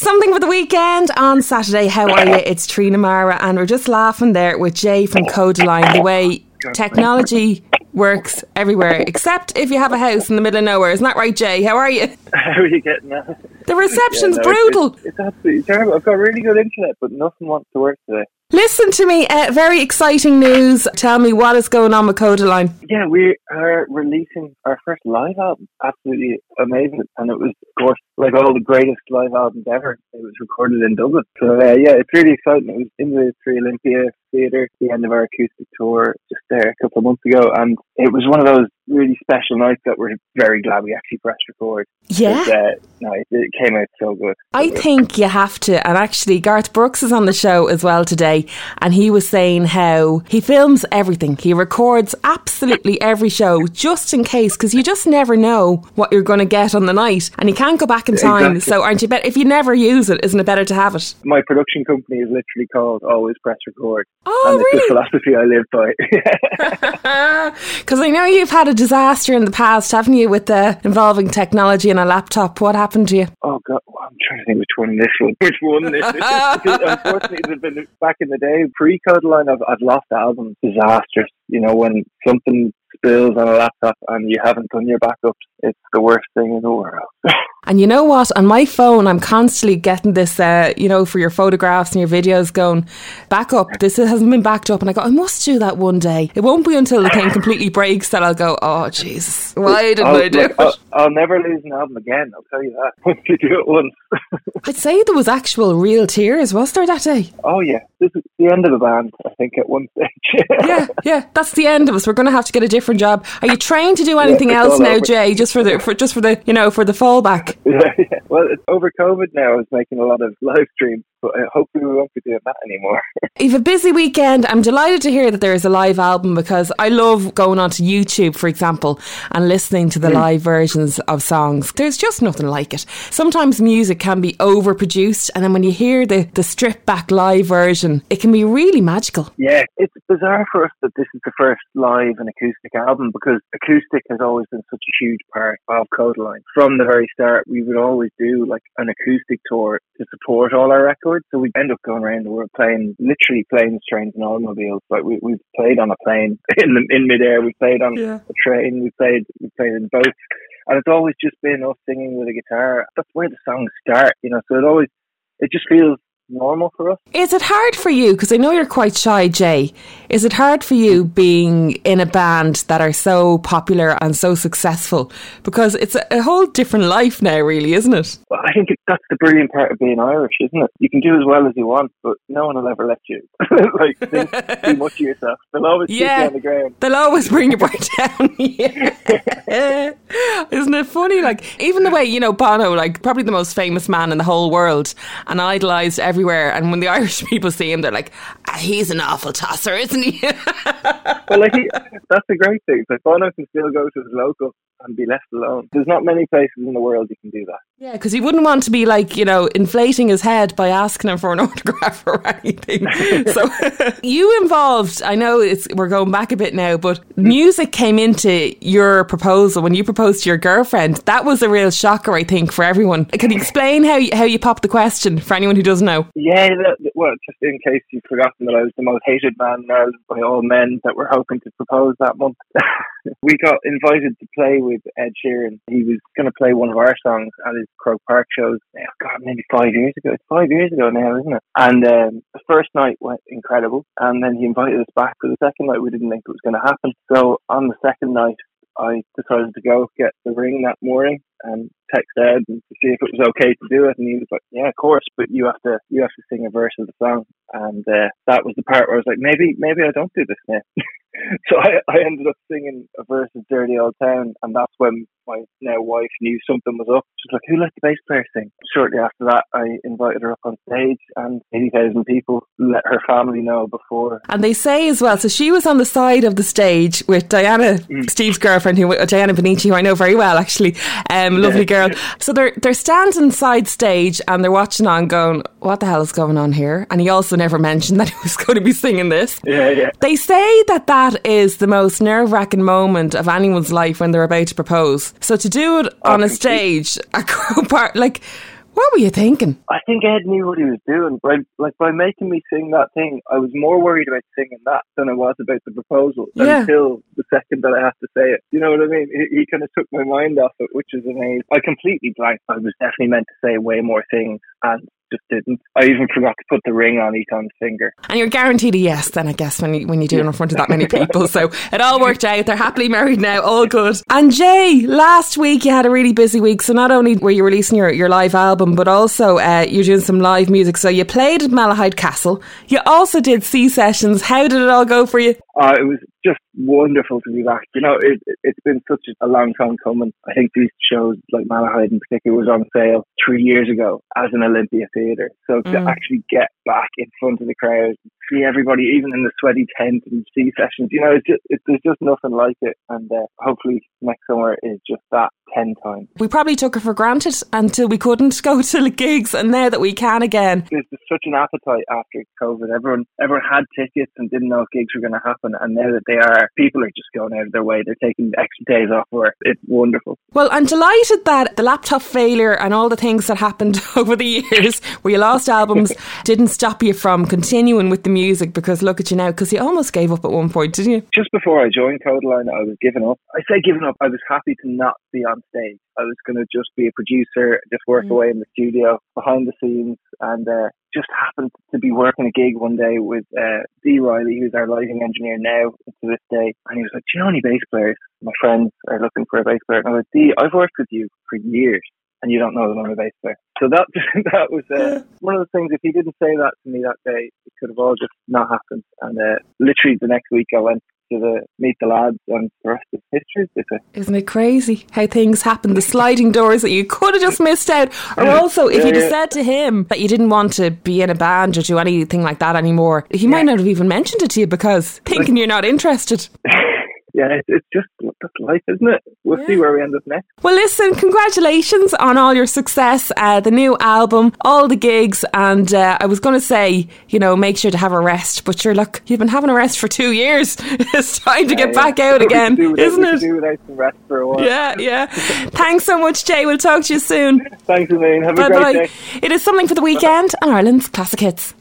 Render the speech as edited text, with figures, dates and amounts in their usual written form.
Something for the Weekend on Saturday. How are you? It's Trina Mara, and we're just laughing there with Jay from Codaline, the way technology works everywhere, except if you have a house in the middle of nowhere. Isn't that right, Jay? How are you? How are you getting on? The reception's brutal. It's absolutely terrible. I've got really good internet, but nothing wants to work today. Listen to me, very exciting news. Tell me what is going on with Codaline. Yeah, we are releasing our first live album. Absolutely amazing. And it was, of course, like all the greatest live albums ever. It was recorded in Dublin. So, yeah, it's really exciting. It was in the Three Olympia Theatre, the end of our acoustic tour, just there a couple of months ago. And it was one of those really special nights that we're very glad we actually pressed record. Yeah? It came out so good. I think you have to. And actually, Garth Brooks is on the show as well today. And he was saying how he films everything. He records absolutely every show just in case, because you just never know what you're going to get on the night. And you can't go back in time. Exactly. So aren't you if you never use it, isn't it better to have it? My production company is literally called Always Press Record. Oh, and really? It's the philosophy I live by. Because I know you've had a disaster in the past, haven't you, with involving technology and a laptop. What happened to you? Oh, God. Well, I'm trying to think which one this was. Which one this is. Unfortunately, there's been, back in the day, pre-Codaline, I've lost albums. Disastrous. You know, when something spills on a laptop and you haven't done your backups, it's the worst thing in the world. And you know what? On my phone, I'm constantly getting this, for your photographs and your videos going, back up. This hasn't been backed up. And I go, I must do that one day. It won't be until the thing completely breaks that I'll go, oh, Jesus, why didn't I do it? I'll never lose an album again, I'll tell you that. Once you do it once. I'd say there was actual real tears, was there, that day? Oh, yeah. This is the end of the band, I think, at one stage. yeah, that's the end of us. We're going to have to get a different job. Are you trained to do anything else now, Jay, just for the for the fallback? Yeah. Well, it's over COVID now. I was making a lot of live streams, but hopefully we won't be doing that anymore. You've a busy weekend. I'm delighted to hear that there is a live album, because I love going onto YouTube, for example, and listening to the live versions of songs. There's just nothing like it. Sometimes music can be overproduced, and then when you hear the stripped back live version, it can be really magical. Yeah, it's bizarre for us that this is the first live and acoustic album, because acoustic has always been such a huge part of Codaline. From the very start, we would always do like an acoustic tour to support all our records. So we end up going around the world literally planes, trains and automobiles. Like we've played on a plane in midair, we played on a train, we played in boats. And it's always just been us singing with a guitar. That's where the songs start, you know, so it just feels normal for us. Is it hard for you, because I know you're quite shy, Jay, is it hard for you being in a band that are so popular and so successful? Because it's a whole different life now, really, isn't it? Well, I think that's the brilliant part of being Irish, isn't it? You can do as well as you want, but no one will ever let you think too much of yourself. They'll always keep you on the ground. They'll always bring you right down. Isn't it funny? Like, even the way, you know, Bono, like probably the most famous man in the whole world and idolised everywhere, and when the Irish people see him, they're like, he's an awful tosser, isn't he? Well, that's the great thing. Like, Bono can still go to his local and be left alone. There's not many places in the world you can do that. Yeah, because he wouldn't want to be like, you know, inflating his head by asking him for an autograph or anything. So you involved, I know we're going back a bit now, but music came into your proposal when you proposed to your girlfriend. That was a real shocker, I think, for everyone. Can you explain how you popped the question for anyone who doesn't know? Yeah, well, just in case you've forgotten that I was the most hated man in Ireland by all men that were hoping to propose that month. We got invited to play with Ed Sheeran. He was going to play one of our songs at his Croke Park shows. Maybe 5 years ago. It's 5 years ago now, isn't it? And the first night went incredible. And then he invited us back for the second night. We didn't think it was going to happen. So on the second night, I decided to go get the ring that morning and text Ed to see if it was okay to do it, and he was like, "Yeah, of course, but you have to sing a verse of the song." And that was the part where I was like, maybe I don't do this now. So I ended up singing a verse of Dirty Old Town, and that's when my now wife knew something was up. She was like, "Who let the bass player sing?" Shortly after that, I invited her up on stage, and 80,000 people let her family know before. And they say as well, so she was on the side of the stage with Diana, Steve's girlfriend, Diana Benici, who I know very well, actually, lovely girl. So they're standing side stage and they're watching on going, what the hell is going on here? And he also never mentioned that he was going to be singing this. Yeah. They say that is the most nerve-wracking moment of anyone's life when they're about to propose. So to do it on a stage at Croke Park, like, What were you thinking? I think Ed knew what he was doing. By making me sing that thing, I was more worried about singing that than I was about the proposal until the second that I had to say it. You know what I mean? He kind of took my mind off it, which is amazing. I completely blanked. I was definitely meant to say way more things and just didn't. I even forgot to put the ring on Eton's finger. And you're guaranteed a yes then, I guess, when you do it in front of that many people. So it all worked out. They're happily married now. All good. And Jay, last week you had a really busy week. So not only were you releasing your live album, but also you're doing some live music. So you played at Malahide Castle. You also did Sea Sessions. How did it all go for you? It was just wonderful to be back. You know, it's been such a long time coming. I think these shows, like Malahide in particular, was on sale 3 years ago as an Olympia Theatre. So to actually get back in front of the crowd, see everybody, even in the sweaty tent and Sea Sessions, you know, there's just nothing like it. And hopefully next summer is just that 10 times. We probably took it for granted until we couldn't go to the gigs, and now that we can again. There's just such an appetite after COVID. Everyone had tickets and didn't know if gigs were going to happen, and now that they are, people are just going out of their way. They're taking extra days off work. It's wonderful. Well, I'm delighted that the laptop failure and all the things that happened over the years where you lost albums didn't stop you from continuing with the music, because look at you now, because you almost gave up at one point, didn't you? Just before I joined Codaline, I was giving up. I say giving up. I was happy to not be on stage. I was going to just be a producer, just work away in the studio, behind the scenes, and just happened to be working a gig one day with Dee Riley, who's our lighting engineer now to this day, and he was like, "Do you know any bass players? My friends are looking for a bass player." And I was like, "Dee, I've worked with you for years, and you don't know that I'm a bass player." So that was one of the things. If he didn't say that to me that day, it could have all just not happened. And literally the next week I went to the Meet the Lads, and the rest is history. Isn't it crazy how things happen? The sliding doors that you could have just missed out. Or also, if you'd have said to him that you didn't want to be in a band or do anything like that anymore, he might not have even mentioned it to you, because thinking you're not interested. Yeah, it's just, that's life, isn't it? We'll see where we end up next. Well, listen, congratulations on all your success, the new album, all the gigs, and I was going to say, you know, make sure to have a rest, but sure, look, you've been having a rest for 2 years. It's time to get back out again, isn't it? Do without some rest for a while. Yeah. Thanks so much, Jay. We'll talk to you soon. Thanks, Elaine. Have a great day. It is Something for the Weekend on Ireland's Classic Hits.